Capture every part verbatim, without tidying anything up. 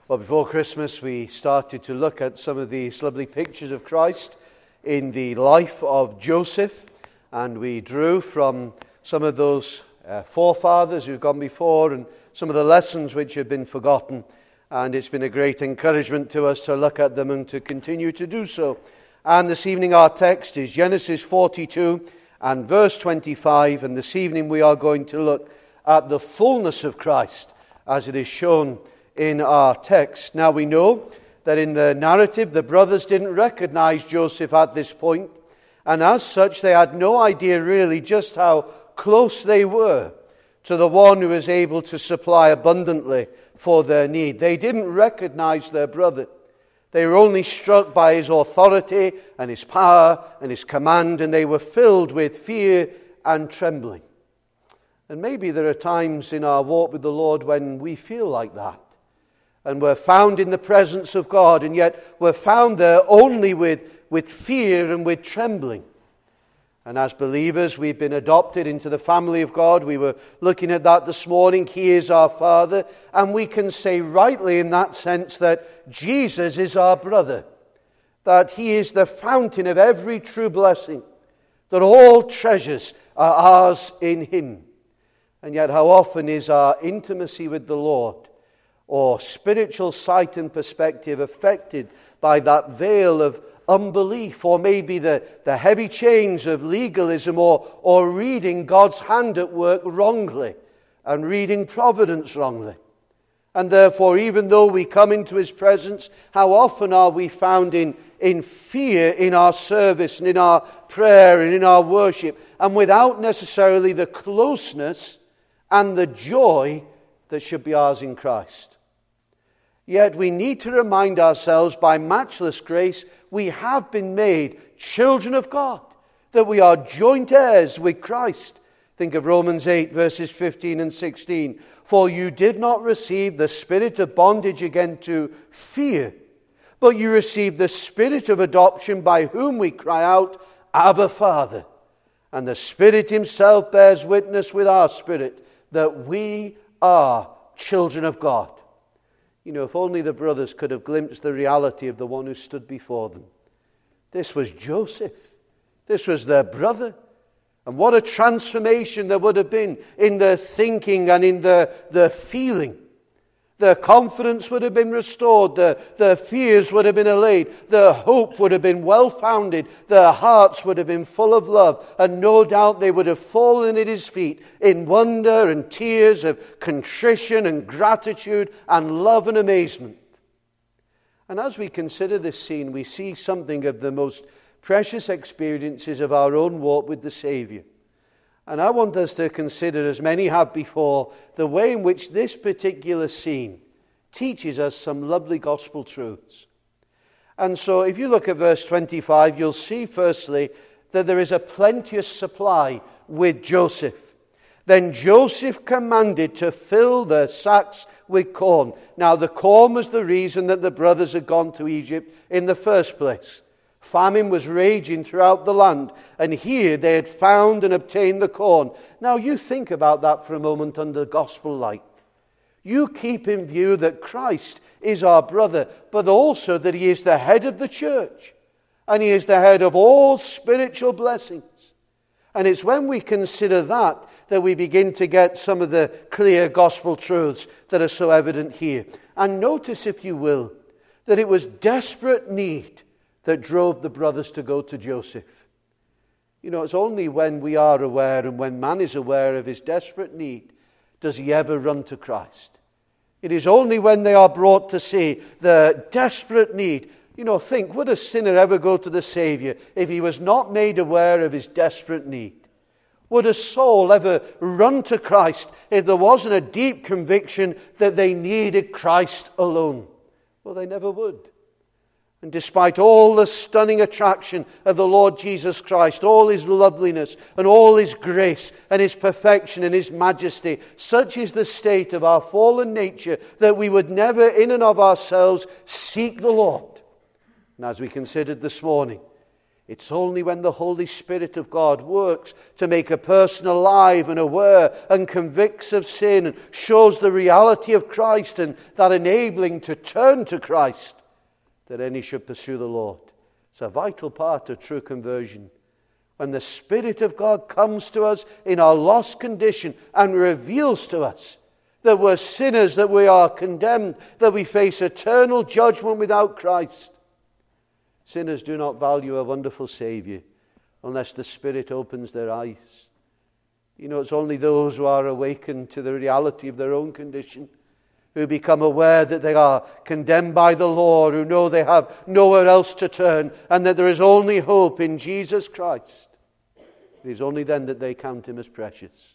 Well, before Christmas, we started to look at some of these lovely pictures of Christ in the life of Joseph, and we drew from some of those uh, forefathers who've gone before and some of the lessons which have been forgotten, and it's been a great encouragement to us to look at them and to continue to do so. And this evening our text is Genesis forty-two and verse twenty-five, and this evening we are going to look at the fullness of Christ as it is shown in our text. Now we know that in the narrative the brothers didn't recognize Joseph at this point, and as such they had no idea really just how close they were to the one who was able to supply abundantly for their need. They didn't recognize their brother. They were only struck by his authority and his power and his command, and they were filled with fear and trembling. And maybe there are times in our walk with the Lord when we feel like that. And we're found in the presence of God, and yet we're found there only with, with fear and with trembling. And as believers, we've been adopted into the family of God. We were looking at that this morning. He is our Father. And we can say rightly in that sense that Jesus is our brother. That He is the fountain of every true blessing. That all treasures are ours in Him. And yet how often is our intimacy with the Lord or spiritual sight and perspective affected by that veil of unbelief, or maybe the, the heavy chains of legalism, or, or reading God's hand at work wrongly and reading providence wrongly. And therefore, even though we come into His presence, how often are we found in, in fear in our service and in our prayer and in our worship, and without necessarily the closeness and the joy that should be ours in Christ. Yet we need to remind ourselves, by matchless grace, we have been made children of God, that we are joint heirs with Christ. Think of Romans eight, verses fifteen and sixteen. For you did not receive the spirit of bondage again to fear, but you received the spirit of adoption, by whom we cry out, Abba, Father. And the Spirit Himself bears witness with our spirit that we are children of God. You know, if only the brothers could have glimpsed the reality of the one who stood before them. This was Joseph. This was their brother. And what a transformation there would have been in their thinking and in their, their feeling. Their confidence would have been restored. Their, their fears would have been allayed. Their hope would have been well-founded. Their hearts would have been full of love. And no doubt they would have fallen at His feet in wonder and tears of contrition and gratitude and love and amazement. And as we consider this scene, we see something of the most precious experiences of our own walk with the Savior. And I want us to consider, as many have before, the way in which this particular scene teaches us some lovely gospel truths. And so if you look at verse twenty-five, you'll see firstly that there is a plenteous supply with Joseph. Then Joseph commanded to fill their sacks with corn. Now the corn was the reason that the brothers had gone to Egypt in the first place. Famine was raging throughout the land, and here they had found and obtained the corn. Now you think about that for a moment under gospel light. You keep in view that Christ is our brother, but also that He is the head of the church, and He is the head of all spiritual blessings. And it's when we consider that that we begin to get some of the clear gospel truths that are so evident here. And notice, if you will, that it was desperate need that drove the brothers to go to Joseph. You know, it's only when we are aware and when man is aware of his desperate need does he ever run to Christ. It is only when they are brought to see the desperate need. You know, think, would a sinner ever go to the Savior if he was not made aware of his desperate need? Would a soul ever run to Christ if there wasn't a deep conviction that they needed Christ alone? Well, they never would. And despite all the stunning attraction of the Lord Jesus Christ, all His loveliness and all His grace and His perfection and His majesty, such is the state of our fallen nature that we would never in and of ourselves seek the Lord. And as we considered this morning, It's only when the Holy Spirit of God works to make a person alive and aware and convicts of sin and shows the reality of Christ and that enabling to turn to Christ, that any should pursue the Lord. It's a vital part of true conversion. When the Spirit of God comes to us in our lost condition and reveals to us that we're sinners, that we are condemned, that we face eternal judgment without Christ. Sinners do not value a wonderful Savior unless the Spirit opens their eyes. You know, it's only those who are awakened to the reality of their own condition, who become aware that they are condemned by the law, who know they have nowhere else to turn, and that there is only hope in Jesus Christ. It is only then that they count him as precious.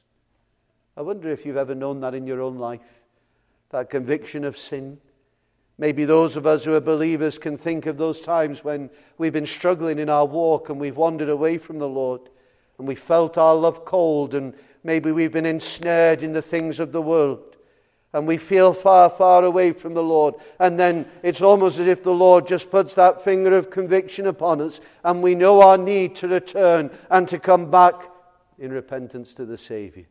I wonder if you've ever known that in your own life, that conviction of sin. Maybe those of us who are believers can think of those times when we've been struggling in our walk and we've wandered away from the Lord and we felt our love cold, and maybe we've been ensnared in the things of the world and we feel far, far away from the Lord. And then it's almost as if the Lord just puts that finger of conviction upon us and we know our need to return and to come back in repentance to the Savior.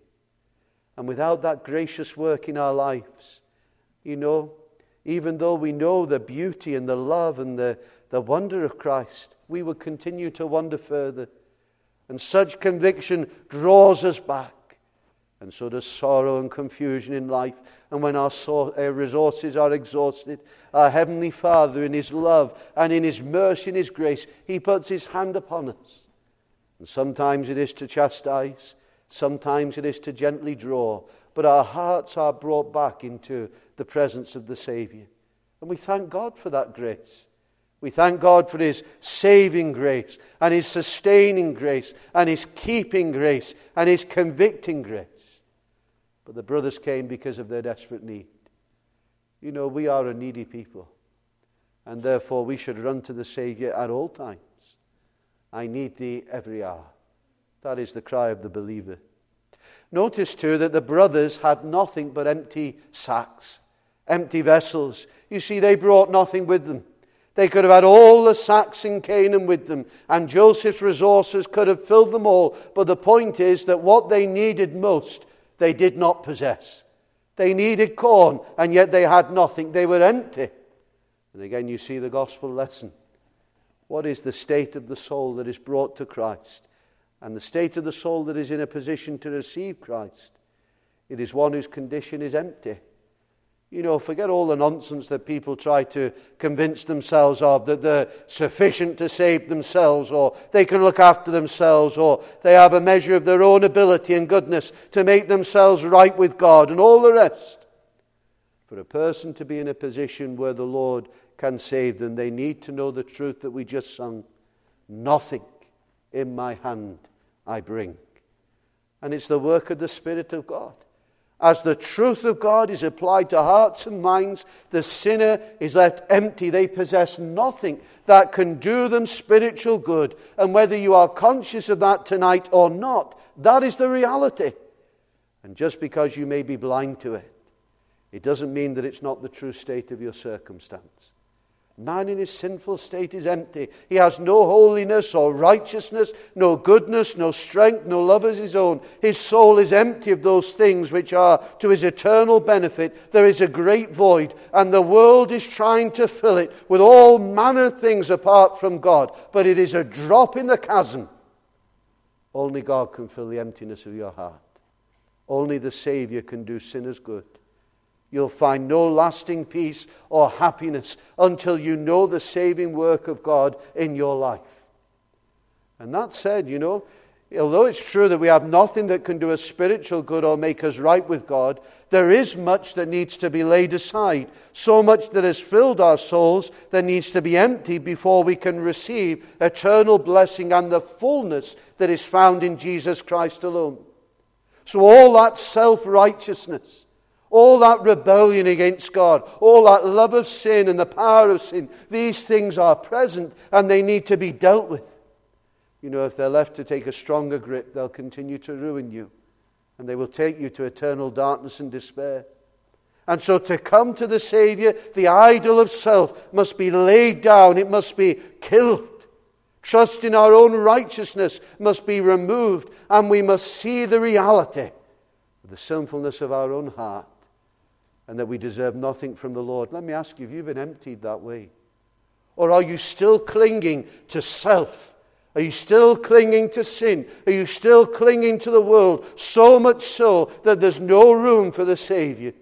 And without that gracious work in our lives, you know, even though we know the beauty and the love and the, the wonder of Christ, we will continue to wander further. And such conviction draws us back. And so does sorrow and confusion in life. And when our, so, our resources are exhausted, our Heavenly Father, in his love and in his mercy and his grace, he puts his hand upon us. And sometimes it is to chastise, sometimes it is to gently draw, but our hearts are brought back into the presence of the Savior. And we thank God for that grace. We thank God for his saving grace and his sustaining grace and his keeping grace and his convicting grace. But the brothers came because of their desperate need. You know, we are a needy people, and therefore we should run to the Savior at all times. I need thee every hour. That is the cry of the believer. Notice too that the brothers had nothing but empty sacks, empty vessels. You see, they brought nothing with them. They could have had all the sacks in Canaan with them, and Joseph's resources could have filled them all. But the point is that what they needed most, they did not possess. They needed corn, and yet they had nothing. They were empty. And again, you see the gospel lesson. What is the state of the soul that is brought to Christ? And the state of the soul that is in a position to receive Christ? It is one whose condition is empty. You know, forget all the nonsense that people try to convince themselves of, that they're sufficient to save themselves, or they can look after themselves, or they have a measure of their own ability and goodness to make themselves right with God, and all the rest. For a person to be in a position where the Lord can save them, they need to know the truth that we just sung. Nothing in my hand I bring. And it's the work of the Spirit of God. As the truth of God is applied to hearts and minds, the sinner is left empty. They possess nothing that can do them spiritual good. And whether you are conscious of that tonight or not, that is the reality. And just because you may be blind to it, it doesn't mean that it's not the true state of your circumstance. Man in his sinful state is empty. He has no holiness or righteousness, no goodness, no strength, no love as his own. His soul is empty of those things which are to his eternal benefit. There is a great void, and the world is trying to fill it with all manner of things apart from God. But it is a drop in the chasm. Only God can fill the emptiness of your heart. Only the Savior can do sinners good. You'll find no lasting peace or happiness until you know the saving work of God in your life. And that said, you know, although it's true that we have nothing that can do us spiritual good or make us right with God, there is much that needs to be laid aside. So much that has filled our souls that needs to be emptied before we can receive eternal blessing and the fullness that is found in Jesus Christ alone. So all that self-righteousness, all that rebellion against God, all that love of sin and the power of sin, these things are present and they need to be dealt with. You know, if they're left to take a stronger grip, they'll continue to ruin you. And they will take you to eternal darkness and despair. And so to come to the Savior, the idol of self must be laid down. It must be killed. Trust in our own righteousness must be removed, and we must see the reality of the sinfulness of our own heart and that we deserve nothing from the Lord. Let me ask you, have you been emptied that way? Or are you still clinging to self? Are you still clinging to sin? Are you still clinging to the world, so much so that there's no room for the Savior?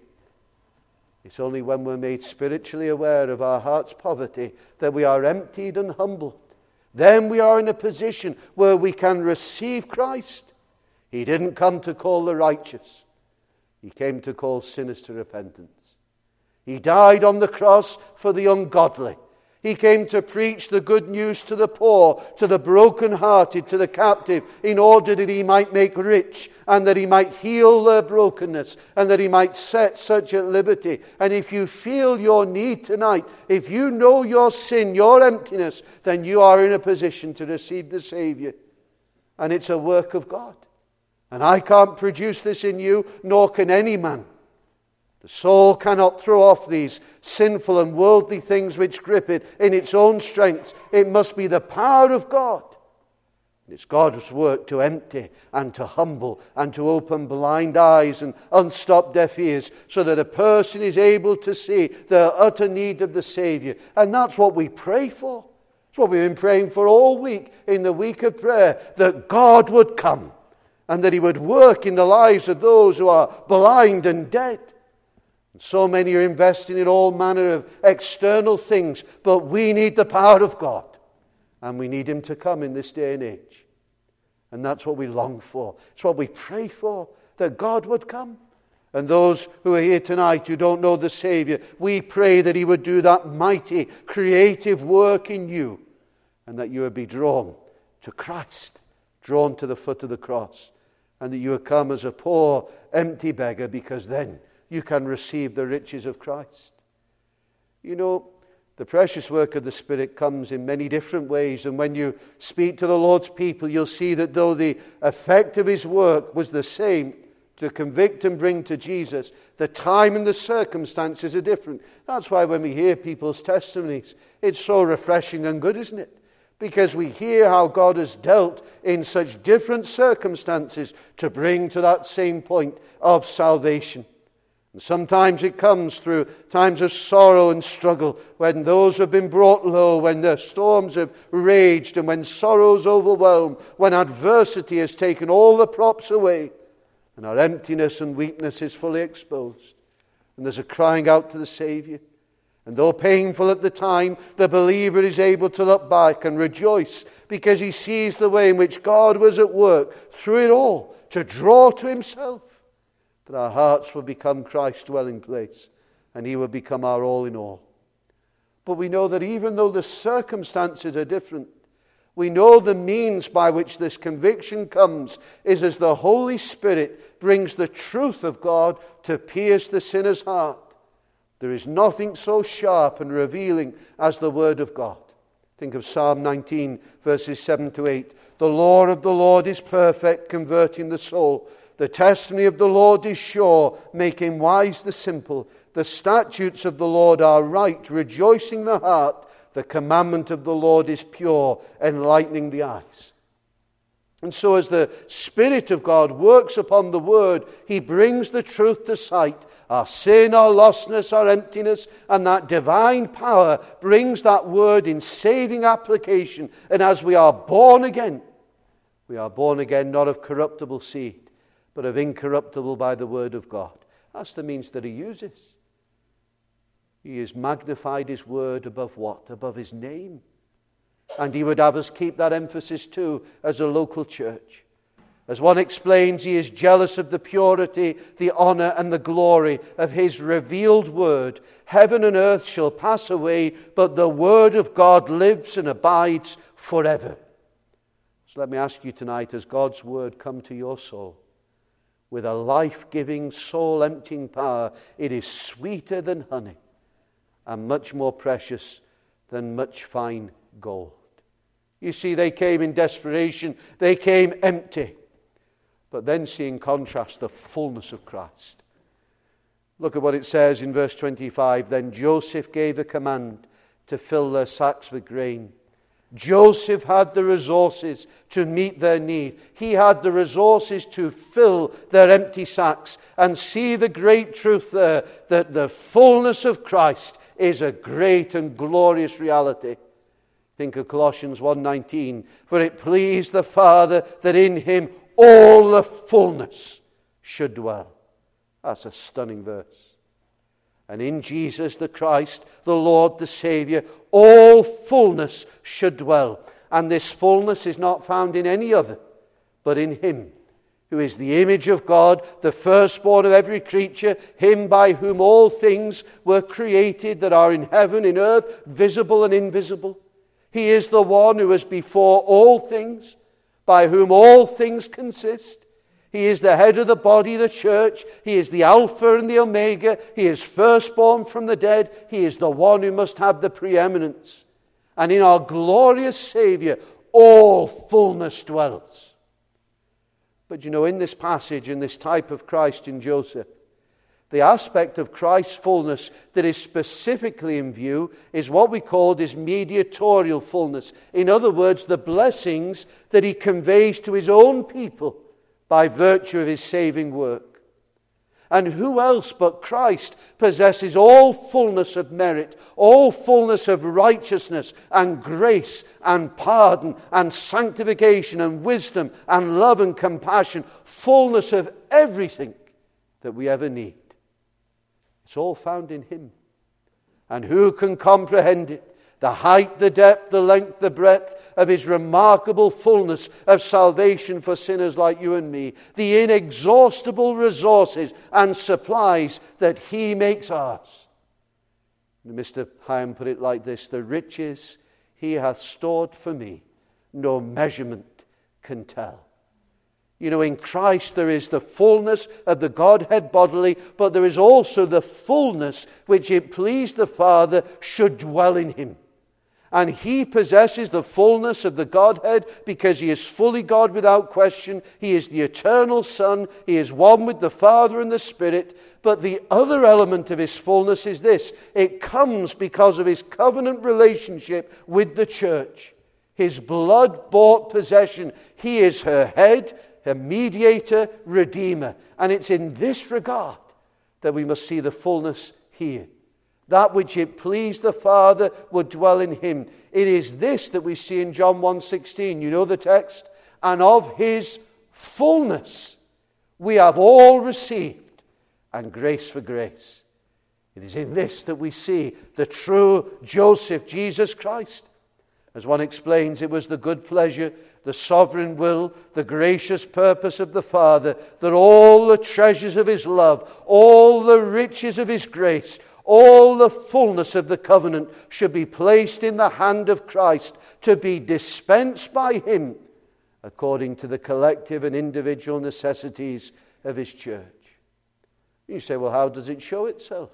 It's only when we're made spiritually aware of our heart's poverty that we are emptied and humbled. Then we are in a position where we can receive Christ. He didn't come to call the righteous. He came to call sinners to repentance. He died on the cross for the ungodly. He came to preach the good news to the poor, to the brokenhearted, to the captive, in order that he might make rich and that he might heal their brokenness and that he might set such at liberty. And if you feel your need tonight, if you know your sin, your emptiness, then you are in a position to receive the Savior. And it's a work of God. And I can't produce this in you, nor can any man. The soul cannot throw off these sinful and worldly things which grip it in its own strength. It must be the power of God. It's God's work to empty and to humble and to open blind eyes and unstop deaf ears so that a person is able to see the utter need of the Savior. And that's what we pray for. It's what we've been praying for all week in the week of prayer, that God would come and that he would work in the lives of those who are blind and dead. So many are investing in all manner of external things, but we need the power of God, and we need him to come in this day and age. And that's what we long for. It's what we pray for, that God would come. And those who are here tonight who don't know the Savior, we pray that he would do that mighty, creative work in you, and that you would be drawn to Christ, drawn to the foot of the cross, and that you would come as a poor, empty beggar, because then you can receive the riches of Christ. You know, the precious work of the Spirit comes in many different ways. And when you speak to the Lord's people, you'll see that though the effect of his work was the same, to convict and bring to Jesus, the time and the circumstances are different. That's why when we hear people's testimonies, it's so refreshing and good, isn't it? Because we hear how God has dealt in such different circumstances to bring to that same point of salvation. And sometimes it comes through times of sorrow and struggle, when those have been brought low, when the storms have raged, and when sorrows overwhelm, when adversity has taken all the props away, and our emptiness and weakness is fully exposed. And there's a crying out to the Savior. And though painful at the time, the believer is able to look back and rejoice, because he sees the way in which God was at work through it all to draw to himself. That our hearts will become Christ's dwelling place, and he will become our all in all. But we know that even though the circumstances are different, we know the means by which this conviction comes is as the Holy Spirit brings the truth of God to pierce the sinner's heart. There is nothing so sharp and revealing as the Word of God. Think of Psalm nineteen, verses seven to eight. The law of the Lord is perfect, converting the soul. The testimony of the Lord is sure, making wise the simple. The statutes of the Lord are right, rejoicing the heart. The commandment of the Lord is pure, enlightening the eyes. And so as the Spirit of God works upon the Word, he brings the truth to sight. Our sin, our lostness, our emptiness, and that divine power brings that Word in saving application. And as we are born again, we are born again not of corruptible seed, but of incorruptible by the Word of God. That's the means that he uses. He has magnified his Word above what? Above his name. And he would have us keep that emphasis too as a local church. As one explains, he is jealous of the purity, the honor, and the glory of his revealed Word. Heaven and earth shall pass away, but the Word of God lives and abides forever. So let me ask you tonight, has God's Word come to your soul? With a life-giving, soul-emptying power, it is sweeter than honey and much more precious than much fine gold. You see, they came in desperation. They came empty. But then see in contrast the fullness of Christ. Look at what it says in verse twenty-five. Then Joseph gave a command to fill their sacks with grain. Joseph had the resources to meet their need. He had the resources to fill their empty sacks and see the great truth there that the fullness of Christ is a great and glorious reality. Think of Colossians one nineteen. For it pleased the Father that in him all the fullness should dwell. That's a stunning verse. And in Jesus the Christ, the Lord, the Savior, all fullness should dwell. And this fullness is not found in any other, but in him, who is the image of God, the firstborn of every creature, him by whom all things were created that are in heaven, in earth, visible and invisible. He is the one who is before all things, by whom all things consist. He is the head of the body, the church. He is the Alpha and the Omega. He is firstborn from the dead. He is the one who must have the preeminence. And in our glorious Savior, all fullness dwells. But you know, in this passage, in this type of Christ in Joseph, the aspect of Christ's fullness that is specifically in view is what we called his mediatorial fullness. In other words, the blessings that he conveys to his own people by virtue of his saving work. And who else but Christ possesses all fullness of merit, all fullness of righteousness and grace and pardon and sanctification and wisdom and love and compassion, fullness of everything that we ever need. It's all found in him. And who can comprehend it? The height, the depth, the length, the breadth of his remarkable fullness of salvation for sinners like you and me. The inexhaustible resources and supplies that he makes ours. Mister Hyam put it like this: the riches he hath stored for me, no measurement can tell. You know, in Christ there is the fullness of the Godhead bodily, but there is also the fullness which it pleased the Father should dwell in him. And he possesses the fullness of the Godhead because he is fully God without question. He is the eternal Son. He is one with the Father and the Spirit. But the other element of his fullness is this: it comes because of his covenant relationship with the church. His blood-bought possession. He is her head, her mediator, redeemer. And it's in this regard that we must see the fullness here. That which it pleased the Father would dwell in him. It is this that we see in John one sixteen. You know the text? And of his fullness we have all received, and grace for grace. It is in this that we see the true Joseph, Jesus Christ. As one explains, it was the good pleasure, the sovereign will, the gracious purpose of the Father, that all the treasures of his love, all the riches of his grace, all the fullness of the covenant should be placed in the hand of Christ to be dispensed by him according to the collective and individual necessities of his church. You say, well, how does it show itself?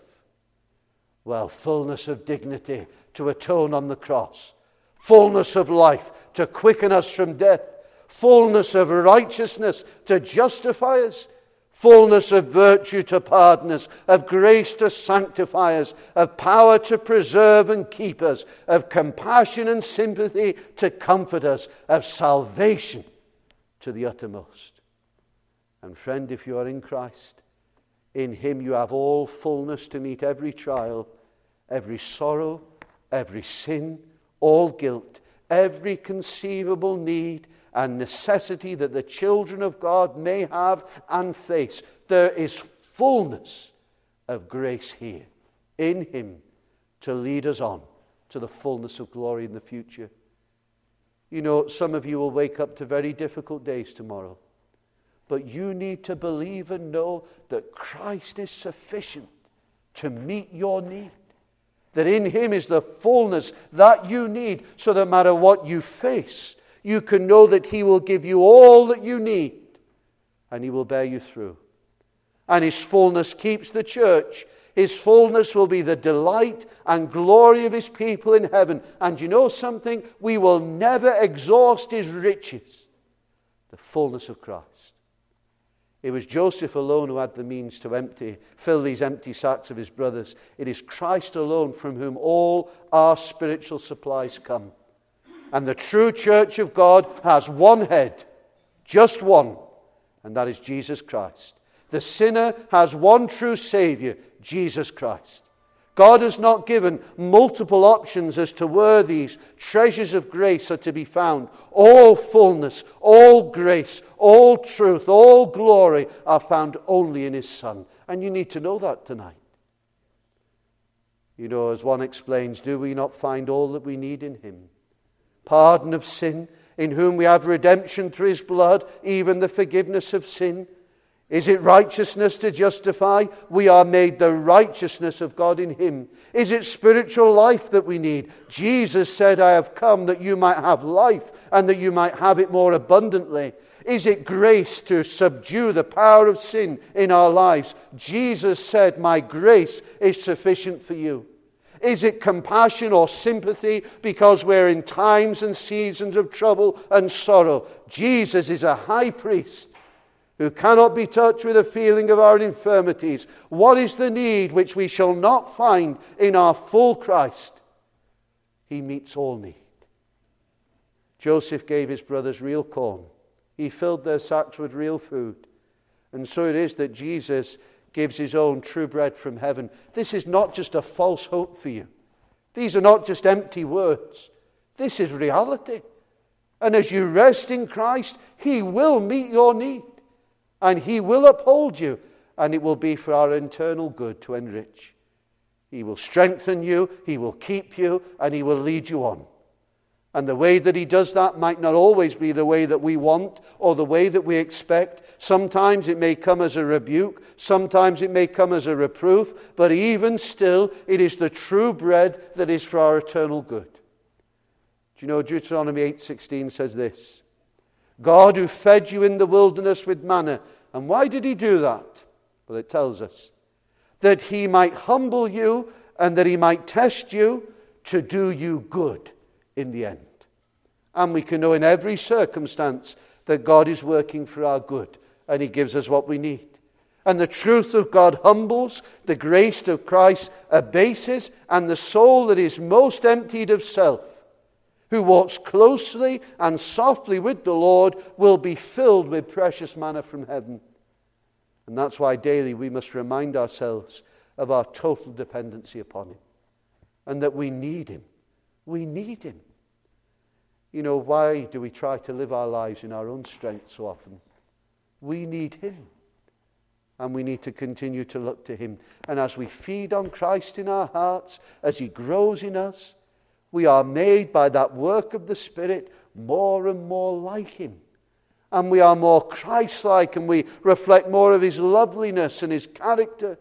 Well, fullness of dignity to atone on the cross, fullness of life to quicken us from death, fullness of righteousness to justify us, fullness of virtue to pardon us, of grace to sanctify us, of power to preserve and keep us, of compassion and sympathy to comfort us, of salvation to the uttermost. And friend, if you are in Christ, in him you have all fullness to meet every trial, every sorrow, every sin, all guilt, every conceivable need and necessity that the children of God may have and face. There is fullness of grace here in him to lead us on to the fullness of glory in the future. You know, some of you will wake up to very difficult days tomorrow, but you need to believe and know that Christ is sufficient to meet your need. That in him is the fullness that you need, so that no matter what you face, you can know that he will give you all that you need, and he will bear you through. And his fullness keeps the church. His fullness will be the delight and glory of his people in heaven. And you know something? We will never exhaust his riches. The fullness of Christ. It was Joseph alone who had the means to empty, fill these empty sacks of his brothers. It is Christ alone from whom all our spiritual supplies come. And the true church of God has one head, just one, and that is Jesus Christ. The sinner has one true Savior, Jesus Christ. God has not given multiple options as to where these treasures of grace are to be found. All fullness, all grace, all truth, all glory are found only in His Son. And you need to know that tonight. You know, as one explains, do we not find all that we need in Him? Pardon of sin, in whom we have redemption through His blood, even the forgiveness of sin. Is it righteousness to justify? We are made the righteousness of God in Him. Is it spiritual life that we need? Jesus said, I have come that you might have life and that you might have it more abundantly. Is it grace to subdue the power of sin in our lives? Jesus said, my grace is sufficient for you. Is it compassion or sympathy because we're in times and seasons of trouble and sorrow? Jesus is a high priest who cannot be touched with a feeling of our infirmities. What is the need which we shall not find in our full Christ? He meets all need. Joseph gave his brothers real corn. He filled their sacks with real food. And so it is that Jesus gives His own true bread from heaven. This is not just a false hope for you. These are not just empty words. This is reality. And as you rest in Christ, He will meet your need. And He will uphold you, and it will be for our eternal good to enrich. He will strengthen you, He will keep you, and He will lead you on. And the way that He does that might not always be the way that we want or the way that we expect. Sometimes it may come as a rebuke, sometimes it may come as a reproof, but even still, it is the true bread that is for our eternal good. Do you know Deuteronomy eight sixteen says this? God who fed you in the wilderness with manna. And why did He do that? Well, it tells us that He might humble you and that He might test you to do you good in the end. And we can know in every circumstance that God is working for our good and He gives us what we need. And the truth of God humbles, the grace of Christ abases, and the soul that is most emptied of self, who walks closely and softly with the Lord, will be filled with precious manna from heaven. And that's why daily we must remind ourselves of our total dependency upon Him. And that we need Him. We need Him. You know, why do we try to live our lives in our own strength so often? We need Him. And we need to continue to look to Him. And as we feed on Christ in our hearts, as He grows in us, we are made by that work of the Spirit more and more like Him. And we are more Christ-like, and we reflect more of His loveliness and His character.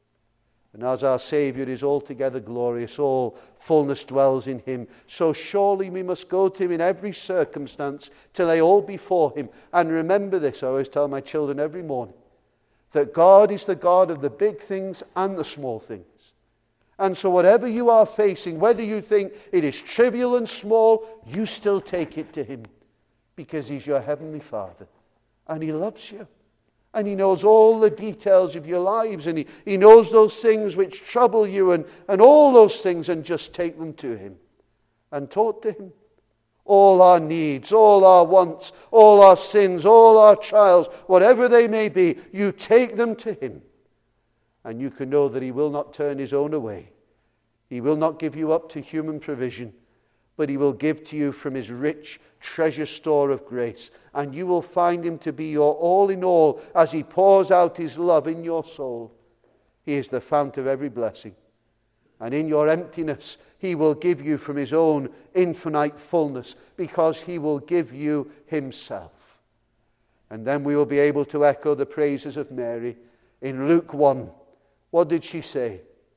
And as our Saviour is altogether glorious, all fullness dwells in Him. So surely we must go to Him in every circumstance to lay all before Him. And remember this, I always tell my children every morning, that God is the God of the big things and the small things. And so whatever you are facing, whether you think it is trivial and small, you still take it to Him. Because He's your Heavenly Father. And He loves you. And He knows all the details of your lives. And He, he knows those things which trouble you and, and all those things. And just take them to Him. And talk to Him. All our needs, all our wants, all our sins, all our trials, whatever they may be, you take them to Him. And you can know that He will not turn His own away. He will not give you up to human provision, but He will give to you from His rich treasure store of grace. And you will find Him to be your all in all as He pours out His love in your soul. He is the fount of every blessing. And in your emptiness, He will give you from His own infinite fullness, because He will give you Himself. And then we will be able to echo the praises of Mary. In Luke one, what did she say?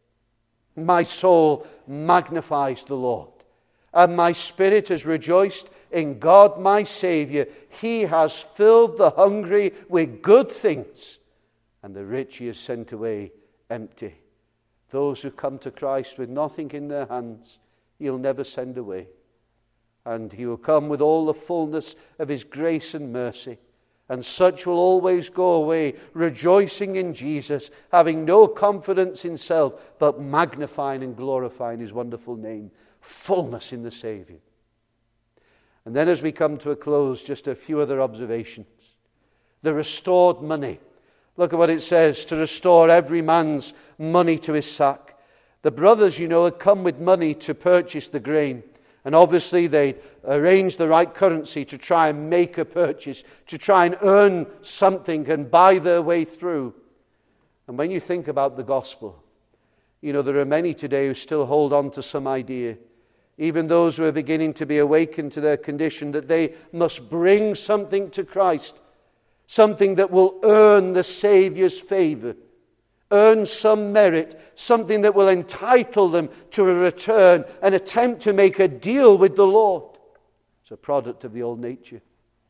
My soul magnifies the Lord, and my spirit has rejoiced in God my Saviour. He has filled the hungry with good things, and the rich He has sent away empty. Those who come to Christ with nothing in their hands, He'll never send away. And He will come with all the fullness of His grace and mercy. And such will always go away, rejoicing in Jesus, having no confidence in self, but magnifying and glorifying His wonderful name. Fullness in the Saviour. And then as we come to a close, just a few other observations. The restored money. Look at what it says, to restore every man's money to his sack. The brothers, you know, had come with money to purchase the grain. And obviously they arranged the right currency to try and make a purchase, to try and earn something and buy their way through. And when you think about the gospel, you know, there are many today who still hold on to some idea, even those who are beginning to be awakened to their condition, that they must bring something to Christ, something that will earn the Saviour's favor, earn some merit, something that will entitle them to a return, an attempt to make a deal with the Lord. It's a product of the old nature.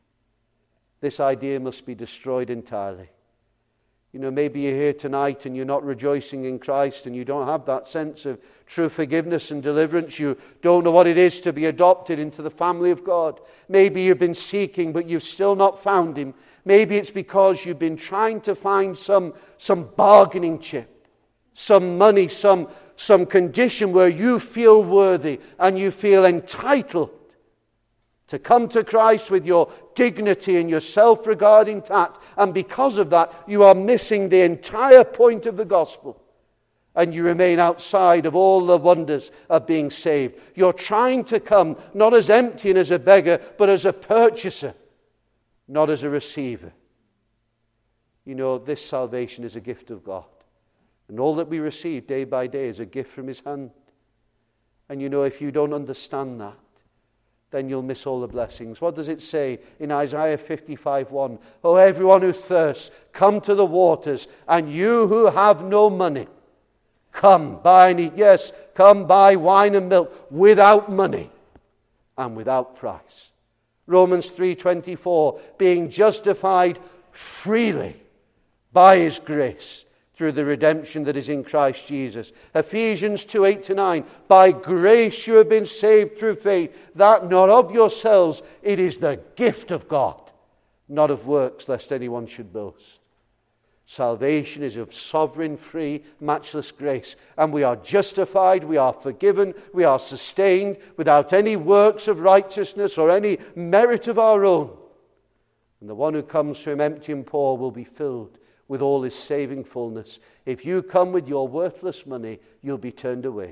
This idea must be destroyed entirely. You know, maybe you're here tonight and you're not rejoicing in Christ and you don't have that sense of true forgiveness and deliverance. You don't know what it is to be adopted into the family of God. Maybe you've been seeking but you've still not found Him. Maybe it's because you've been trying to find some, some bargaining chip, some money, some, some condition where you feel worthy and you feel entitled to come to Christ with your dignity and your self-regard intact. And because of that, you are missing the entire point of the gospel. And you remain outside of all the wonders of being saved. You're trying to come not as empty and as a beggar, but as a purchaser, not as a receiver. You know, this salvation is a gift of God. And all that we receive day by day is a gift from His hand. And you know, if you don't understand that, then you'll miss all the blessings. What does it say in Isaiah fifty-five one? Oh, everyone who thirsts, come to the waters, and you who have no money, come, buy and eat. Yes, come buy wine and milk without money and without price. Romans three twenty-four, being justified freely by His grace through the redemption that is in Christ Jesus. Ephesians two eight to nine, by grace you have been saved through faith, that not of yourselves, it is the gift of God, not of works, lest anyone should boast. Salvation is of sovereign, free, matchless grace, and we are justified, we are forgiven, we are sustained without any works of righteousness or any merit of our own. And the one who comes to Him empty and poor will be filled with all His saving fullness. If you come with your worthless money, you'll be turned away.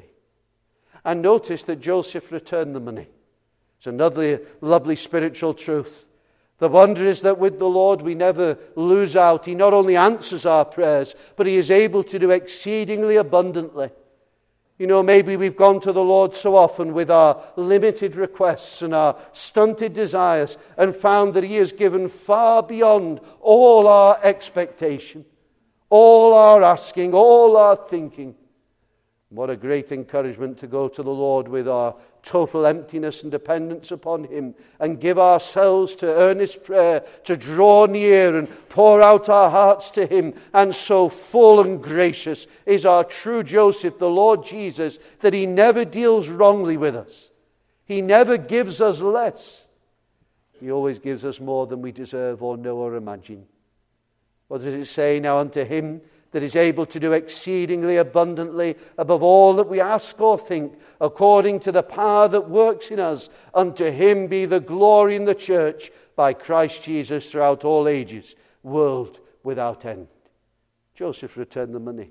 And notice that Joseph returned the money. It's another lovely spiritual truth. The wonder is that with the Lord we never lose out. He not only answers our prayers, but He is able to do exceedingly abundantly. You know, maybe we've gone to the Lord so often with our limited requests and our stunted desires and found that He has given far beyond all our expectation, all our asking, all our thinking. What a great encouragement to go to the Lord with our total emptiness and dependence upon Him and give ourselves to earnest prayer, to draw near and pour out our hearts to Him. And so full and gracious is our true Joseph, the Lord Jesus, that He never deals wrongly with us. He never gives us less. He always gives us more than we deserve or know or imagine. What does it say? Now unto Him that is able to do exceedingly abundantly above all that we ask or think, according to the power that works in us. Unto Him be the glory in the church by Christ Jesus throughout all ages, world without end. Joseph returned the money.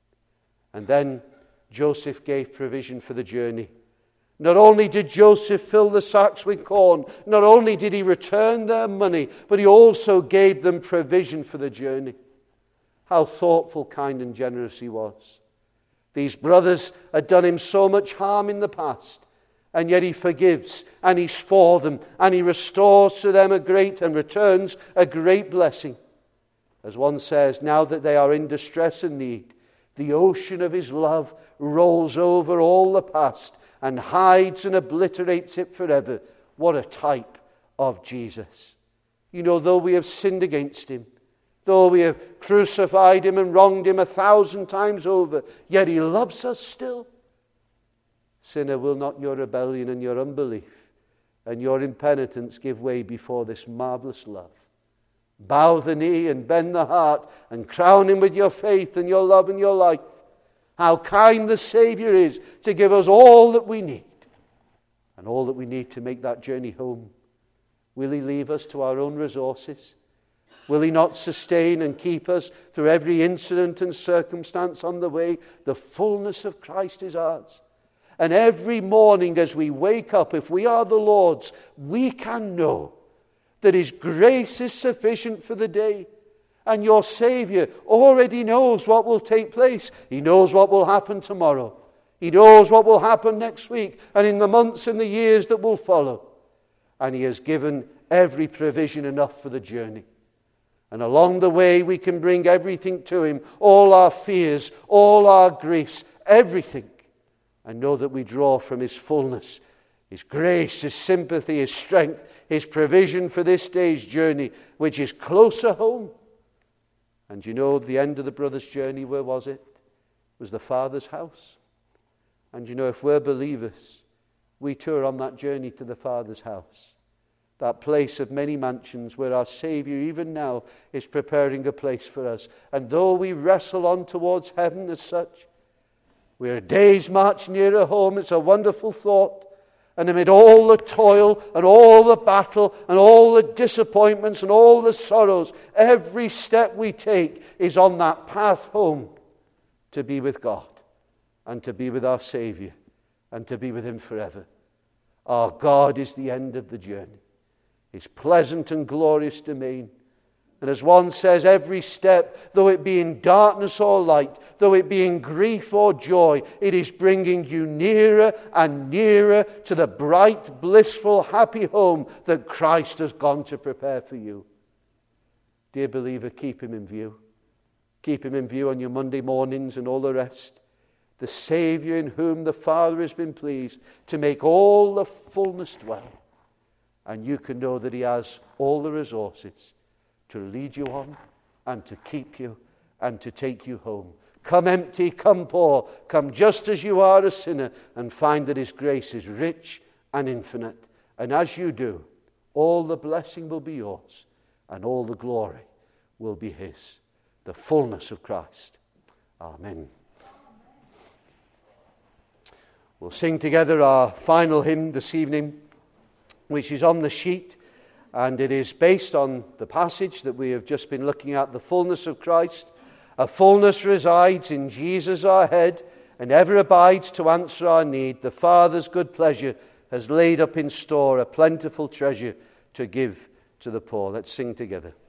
And then Joseph gave provision for the journey. Not only did Joseph fill the sacks with corn, not only did he return their money, but he also gave them provision for the journey. How thoughtful, kind, and generous he was. These brothers had done him so much harm in the past, and yet he forgives, and he's for them, and he restores to them a great and returns a great blessing. As one says, now that they are in distress and need, the ocean of His love rolls over all the past and hides and obliterates it forever. What a type of Jesus. You know, though we have sinned against Him, though we have crucified Him and wronged Him a thousand times over, yet He loves us still. Sinner, will not your rebellion and your unbelief and your impenitence give way before this marvelous love? Bow the knee and bend the heart and crown Him with your faith and your love and your life. How kind the Savior is to give us all that we need, and all that we need to make that journey home. Will he leave us to our own resources? Will he not sustain and keep us through every incident and circumstance on the way? The fullness of Christ is ours. And every morning as we wake up, if we are the Lord's, we can know that his grace is sufficient for the day. And your Savior already knows what will take place. He knows what will happen tomorrow. He knows what will happen next week and in the months and the years that will follow. And he has given every provision enough for the journey. And along the way we can bring everything to him, all our fears, all our griefs, everything. And know that we draw from his fullness, his grace, his sympathy, his strength, his provision for this day's journey, which is closer home. And you know, the end of the brother's journey, where was it? It was the Father's house. And you know, if we're believers, we too are on that journey to the Father's house. That place of many mansions where our Savior even now is preparing a place for us. And though we wrestle on towards heaven as such, we're a day's march nearer home. It's a wonderful thought. And amid all the toil and all the battle and all the disappointments and all the sorrows, every step we take is on that path home to be with God and to be with our Savior and to be with him forever. Our God is the end of the journey, his pleasant and glorious domain. And as one says, every step, though it be in darkness or light, though it be in grief or joy, it is bringing you nearer and nearer to the bright, blissful, happy home that Christ has gone to prepare for you. Dear believer, keep him in view. Keep him in view on your Monday mornings and all the rest. The Savior in whom the Father has been pleased to make all the fullness dwell. And you can know that he has all the resources to lead you on and to keep you and to take you home. Come empty, come poor, come just as you are a sinner, and find that his grace is rich and infinite. And as you do, all the blessing will be yours and all the glory will be his. The fullness of Christ. Amen. We'll sing together our final hymn this evening, which is on the sheet. And it is based on the passage that we have just been looking at, the fullness of Christ. A fullness resides in Jesus our head and ever abides to answer our need. The Father's good pleasure has laid up in store a plentiful treasure to give to the poor. Let's sing together.